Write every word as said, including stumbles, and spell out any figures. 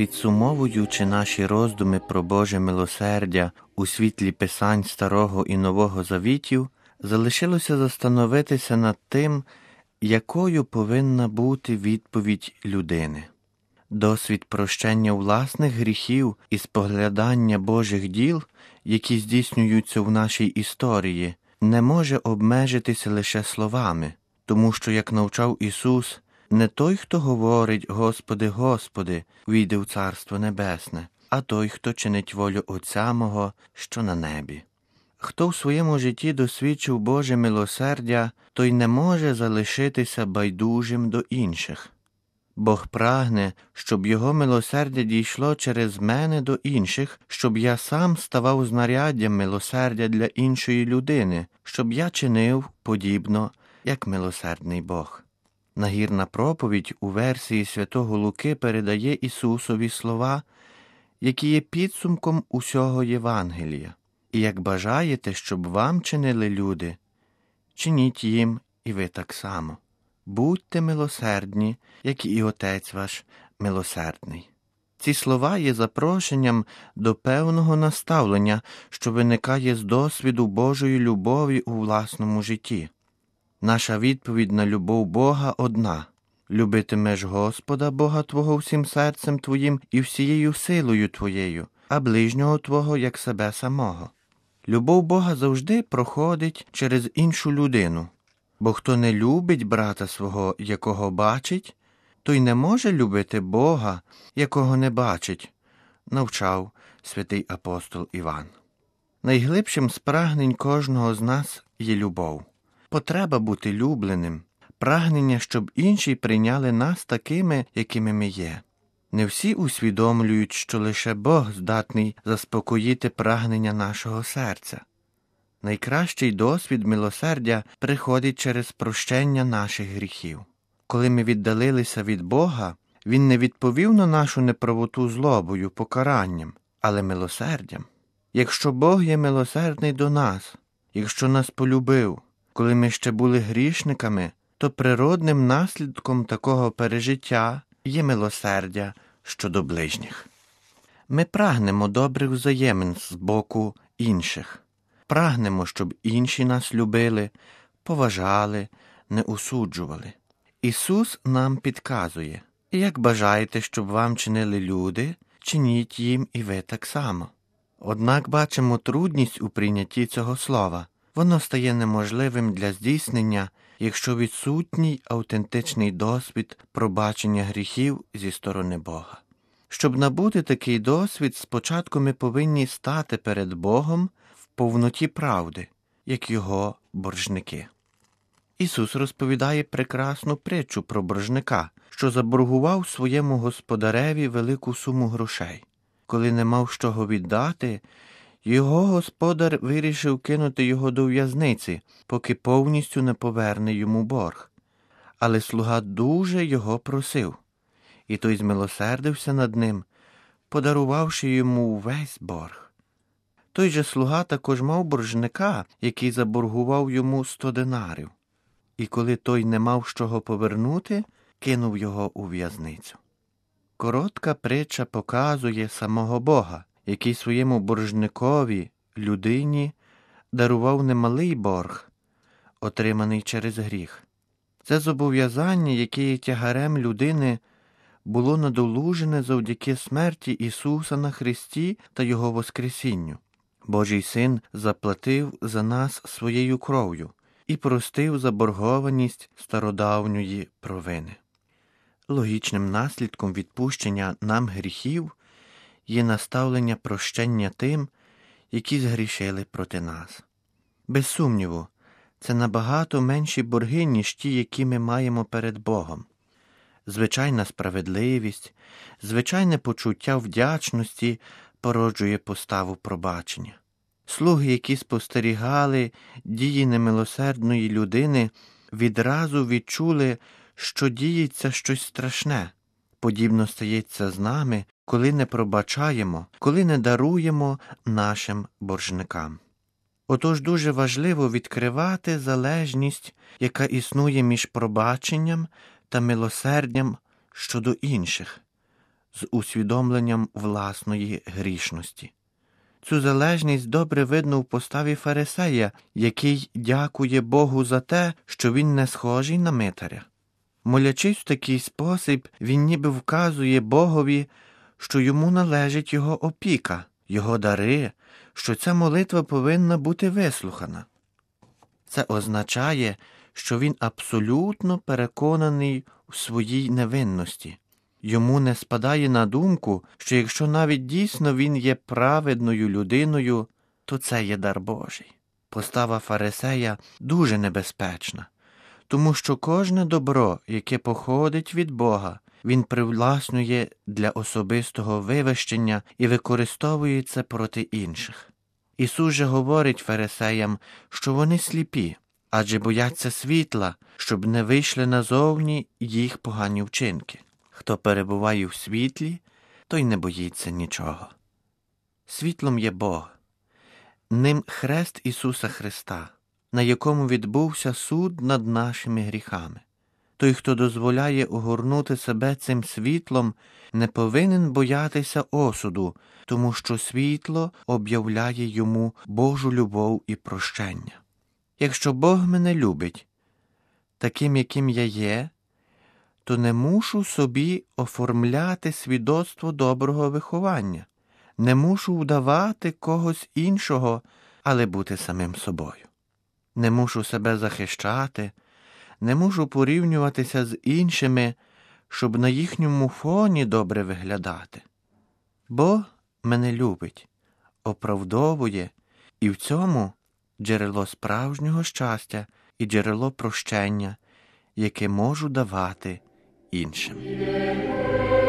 Підсумовуючи наші роздуми про Боже милосердя у світлі Писань Старого і Нового Завітів, залишилося застановитися над тим, якою повинна бути відповідь людини. Досвід прощення власних гріхів і споглядання Божих діл, які здійснюються в нашій історії, не може обмежитися лише словами, тому що, як навчав Ісус, не той, хто говорить «Господи, Господи», війде в Царство Небесне, а той, хто чинить волю Отця мого, що на небі. Хто в своєму житті досвідчив Боже милосердя, той не може залишитися байдужим до інших. Бог прагне, щоб Його милосердя дійшло через мене до інших, щоб я сам ставав знаряддям милосердя для іншої людини, щоб я чинив подібно, як милосердний Бог. Нагірна проповідь у версії святого Луки передає Ісусові слова, які є підсумком усього Євангелія. «І як бажаєте, щоб вам чинили люди, чиніть їм і ви так само. Будьте милосердні, як і Отець ваш милосердний». Ці слова є запрошенням до певного наставлення, що виникає з досвіду Божої любові у власному житті. Наша відповідь на любов Бога одна – любитимеш Господа Бога твого всім серцем твоїм і всією силою твоєю, а ближнього твого, як себе самого. Любов Бога завжди проходить через іншу людину, бо хто не любить брата свого, якого бачить, той не може любити Бога, якого не бачить, навчав святий апостол Іван. Найглибшим з прагнень кожного з нас є любов. Потреба бути любленим, прагнення, щоб інші прийняли нас такими, якими ми є. Не всі усвідомлюють, що лише Бог здатний заспокоїти прагнення нашого серця. Найкращий досвід милосердя приходить через прощення наших гріхів. Коли ми віддалилися від Бога, Він не відповів на нашу неправоту злобою, покаранням, але милосердям. Якщо Бог є милосердний до нас, якщо нас полюбив, коли ми ще були грішниками, то природним наслідком такого пережиття є милосердя щодо ближніх. Ми прагнемо добрих взаємин з боку інших. Прагнемо, щоб інші нас любили, поважали, не осуджували. Ісус нам підказує: як бажаєте, щоб вам чинили люди, чиніть їм і ви так само. Однак бачимо трудність у прийнятті цього слова. Воно стає неможливим для здійснення, якщо відсутній автентичний досвід пробачення гріхів зі сторони Бога. Щоб набути такий досвід, спочатку ми повинні стати перед Богом в повноті правди, як Його боржники. Ісус розповідає прекрасну притчу про боржника, що заборгував своєму господареві велику суму грошей. Коли не мав з чого віддати, його господар вирішив кинути його до в'язниці, поки повністю не поверне йому борг. Але слуга дуже його просив, і той змилосердився над ним, подарувавши йому весь борг. Той же слуга також мав боржника, який заборгував йому сто динарів. І коли той не мав з чого повернути, кинув його у в'язницю. Коротка притча показує самого Бога, який своєму боржникові, людині, дарував немалий борг, отриманий через гріх. Це зобов'язання, яке є тягарем людини, було надолужене завдяки смерті Ісуса на хресті та Його воскресінню. Божий Син заплатив за нас своєю кров'ю і простив заборгованість стародавньої провини. Логічним наслідком відпущення нам гріхів є наставлення прощення тим, які згрішили проти нас. Без сумніву, це набагато менші борги, ніж ті, які ми маємо перед Богом. Звичайна справедливість, звичайне почуття вдячності породжує поставу пробачення. Слуги, які спостерігали дії немилосердної людини, відразу відчули, що діється щось страшне. Подібно стається з нами, коли не пробачаємо, коли не даруємо нашим боржникам. Отож дуже важливо відкривати залежність, яка існує між пробаченням та милосердям щодо інших. з усвідомленням власної грішності. Цю залежність добре видно в поставі фарисея, який дякує Богу за те, що він не схожий на митаря. Молячись в такий спосіб, він ніби вказує Богові, що йому належить його опіка, його дари, що ця молитва повинна бути вислухана. Це означає, що він абсолютно переконаний в своїй невинності. Йому не спадає на думку, що якщо навіть дійсно він є праведною людиною, то це є дар Божий. Постава фарисея дуже небезпечна, тому що кожне добро, яке походить від Бога, він привласнює для особистого вивищення і використовує це проти інших. Ісус же говорить фарисеям, що вони сліпі, адже бояться світла, щоб не вийшли назовні їх погані вчинки. Хто перебуває в світлі, той не боїться нічого. Світлом є Бог. Ним хрест Ісуса Христа, на якому відбувся суд над нашими гріхами. Той, хто дозволяє огорнути себе цим світлом, не повинен боятися осуду, тому що світло об'являє йому Божу любов і прощення. Якщо Бог мене любить, таким, яким я є, то не мушу собі оформляти свідоцтво доброго виховання, не мушу вдавати когось іншого, але бути самим собою. Не мушу себе захищати, не мушу порівнюватися з іншими, щоб на їхньому фоні добре виглядати. Бог мене любить, оправдовує, і в цьому джерело справжнього щастя і джерело прощення, яке можу давати іншим.